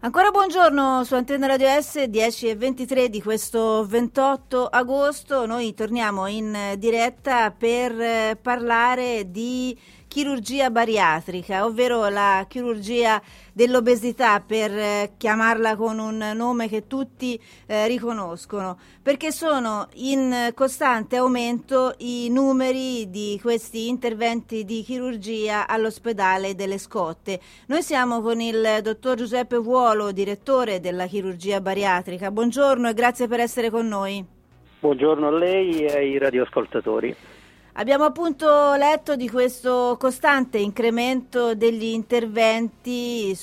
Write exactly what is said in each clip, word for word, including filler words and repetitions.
Ancora buongiorno su Antenna Radio S, dieci e ventitré di questo ventotto agosto. Noi torniamo in diretta per parlare di chirurgia bariatrica, ovvero la chirurgia dell'obesità, per chiamarla con un nome che tutti eh, riconoscono, perché sono in costante aumento i numeri di questi interventi di chirurgia all'ospedale delle Scotte. Noi siamo con il dottor Giuseppe Vuolo, direttore della chirurgia bariatrica. Buongiorno e grazie per essere con noi. Buongiorno a lei e ai radioascoltatori. Abbiamo appunto letto di questo costante incremento degli interventi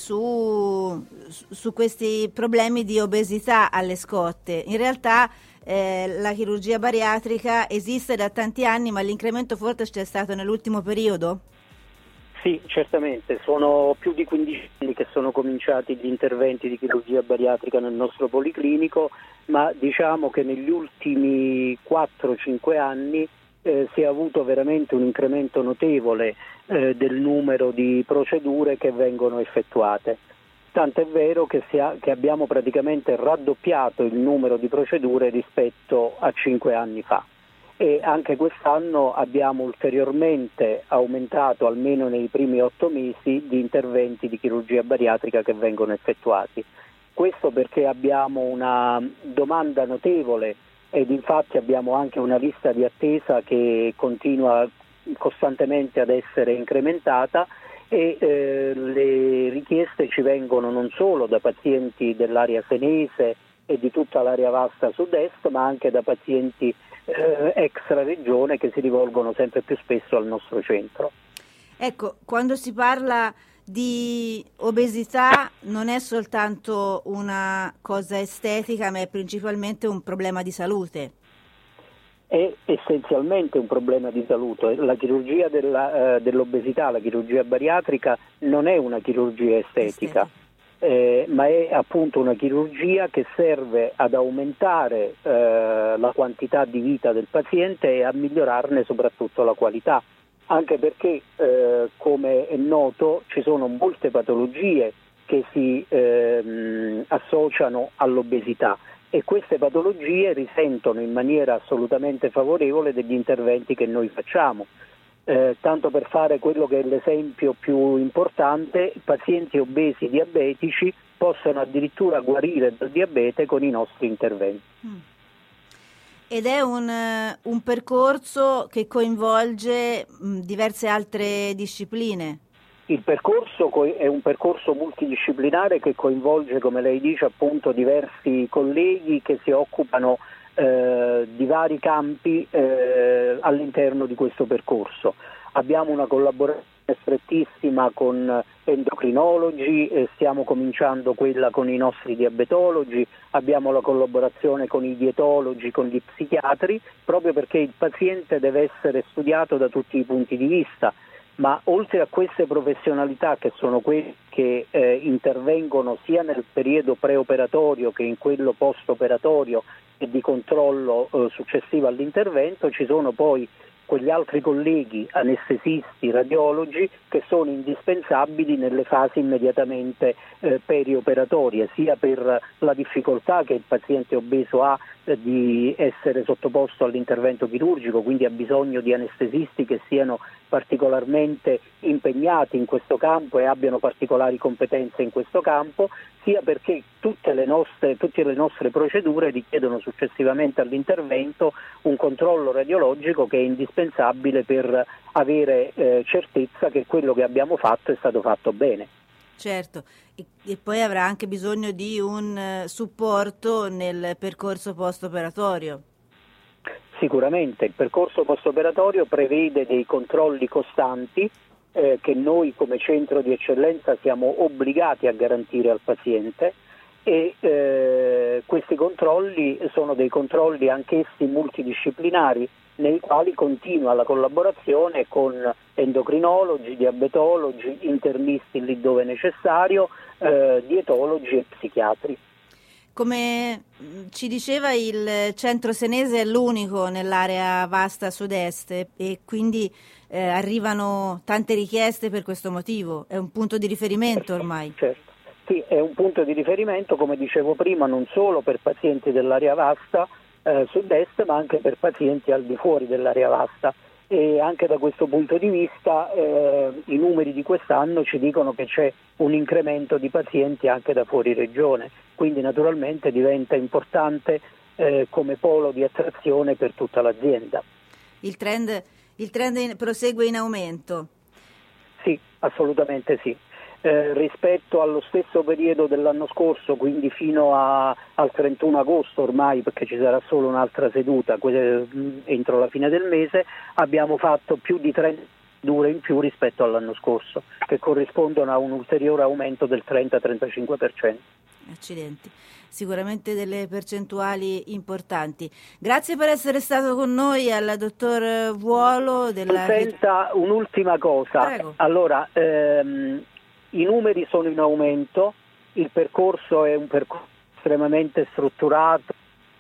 su, su questi problemi di obesità alle Scotte. In realtà eh, la chirurgia bariatrica esiste da tanti anni, ma l'incremento forte c'è stato nell'ultimo periodo? Sì, certamente. Sono più di quindici anni che sono cominciati gli interventi di chirurgia bariatrica nel nostro policlinico, ma diciamo che negli ultimi quattro cinque anni Eh, si è avuto veramente un incremento notevole eh, del numero di procedure che vengono effettuate. Tant'è vero che, si ha, che abbiamo praticamente raddoppiato il numero di procedure rispetto a cinque anni fa. E anche quest'anno abbiamo ulteriormente aumentato, almeno nei primi otto mesi, gli interventi di chirurgia bariatrica che vengono effettuati. Questo perché abbiamo una domanda notevole ed infatti abbiamo anche una lista di attesa che continua costantemente ad essere incrementata e eh, le richieste ci vengono non solo da pazienti dell'area senese e di tutta l'area vasta sud-est, ma anche da pazienti eh, extra regione che si rivolgono sempre più spesso al nostro centro. Ecco, quando si parla di obesità non è soltanto una cosa estetica, ma è principalmente un problema di salute. È essenzialmente un problema di salute. La chirurgia della, eh, dell'obesità, la chirurgia bariatrica non è una chirurgia estetica, eh, ma è appunto una chirurgia che serve ad aumentare eh, la quantità di vita del paziente e a migliorarne soprattutto la qualità. Anche perché, eh, come è noto, ci sono molte patologie che si ehm, associano all'obesità e queste patologie risentono in maniera assolutamente favorevole degli interventi che noi facciamo. Eh, tanto per fare quello che è l'esempio più importante, pazienti obesi diabetici possono addirittura guarire dal diabete con i nostri interventi. Mm. Ed è un, un percorso che coinvolge mh, diverse altre discipline. Il percorso co- è un percorso multidisciplinare che coinvolge, come lei dice, appunto diversi colleghi che si occupano eh, di vari campi eh, all'interno di questo percorso. Abbiamo una collaborazione strettissima con endocrinologi, eh, stiamo cominciando quella con i nostri diabetologi, abbiamo la collaborazione con i dietologi, con gli psichiatri, proprio perché il paziente deve essere studiato da tutti i punti di vista, ma oltre a queste professionalità che sono quelle che eh, intervengono sia nel periodo preoperatorio che in quello post-operatorio e di controllo eh, successivo all'intervento, ci sono poi quegli altri colleghi anestesisti, radiologi che sono indispensabili nelle fasi immediatamente eh, perioperatorie, sia per la difficoltà che il paziente obeso ha eh, di essere sottoposto all'intervento chirurgico, quindi ha bisogno di anestesisti che siano particolarmente impegnati in questo campo e abbiano particolari competenze in questo campo, sia perché tutte le nostre, tutte le nostre procedure richiedono successivamente all'intervento un controllo radiologico che è indispensabile per avere eh, certezza che quello che abbiamo fatto è stato fatto bene. Certo, e, e poi avrà anche bisogno di un uh, supporto nel percorso post-operatorio. Sicuramente il percorso post-operatorio prevede dei controlli costanti eh, che noi come centro di eccellenza siamo obbligati a garantire al paziente e eh, questi controlli sono dei controlli anch'essi multidisciplinari nei quali continua la collaborazione con endocrinologi, diabetologi, internisti lì dove necessario, eh, dietologi e psichiatri. Come ci diceva, il centro senese è l'unico nell'area vasta sud-est e quindi eh, arrivano tante richieste per questo motivo, è un punto di riferimento ormai. Certo, Sì, è un punto di riferimento, come dicevo prima, non solo per pazienti dell'area vasta eh, sud-est, ma anche per pazienti al di fuori dell'area vasta. E anche da questo punto di vista eh, i numeri di quest'anno ci dicono che c'è un incremento di pazienti anche da fuori regione, quindi naturalmente diventa importante eh, come polo di attrazione per tutta l'azienda. Il trend, il trend in, prosegue in aumento? Sì, assolutamente sì. Eh, rispetto allo stesso periodo dell'anno scorso, quindi fino a, al trentuno agosto ormai, perché ci sarà solo un'altra seduta que- entro la fine del mese, abbiamo fatto più di trenta dure in più rispetto all'anno scorso, che corrispondono a un ulteriore aumento del trenta trentacinque per cento. Accidenti, sicuramente delle percentuali importanti. Grazie per essere stato con noi, al dottor Vuolo. Della... Senta, un'ultima cosa. Prego. Allora, ehm, i numeri sono in aumento, il percorso è un percorso estremamente strutturato.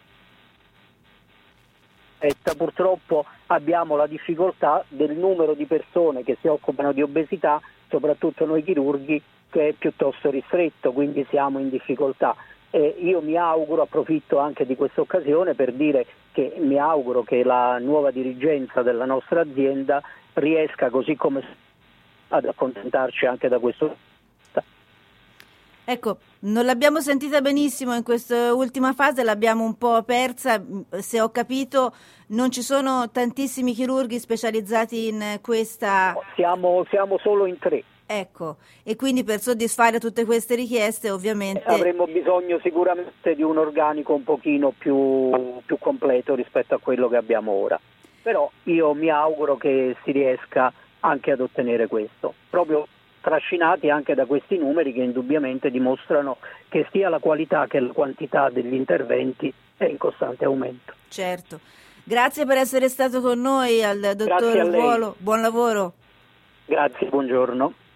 Purtroppo abbiamo la difficoltà del numero di persone che si occupano di obesità, soprattutto noi chirurghi, che è piuttosto ristretto, quindi siamo in difficoltà. E io mi auguro, approfitto anche di questa occasione per dire che mi auguro che la nuova dirigenza della nostra azienda riesca, così come ad accontentarci anche da questo. Ecco, non l'abbiamo sentita benissimo in questa ultima fase, l'abbiamo un po' persa. Se ho capito, non ci sono tantissimi chirurghi specializzati in questa... Siamo, siamo solo in tre. Ecco, e quindi per soddisfare tutte queste richieste ovviamente... Avremmo bisogno sicuramente di un organico un pochino più, più completo rispetto a quello che abbiamo ora. Però io mi auguro che si riesca anche ad ottenere questo, proprio trascinati anche da questi numeri che indubbiamente dimostrano che sia la qualità che la quantità degli interventi è in costante aumento. Certo. Grazie per essere stato con noi, al dottor Vuolo. Buon lavoro. Grazie, buongiorno.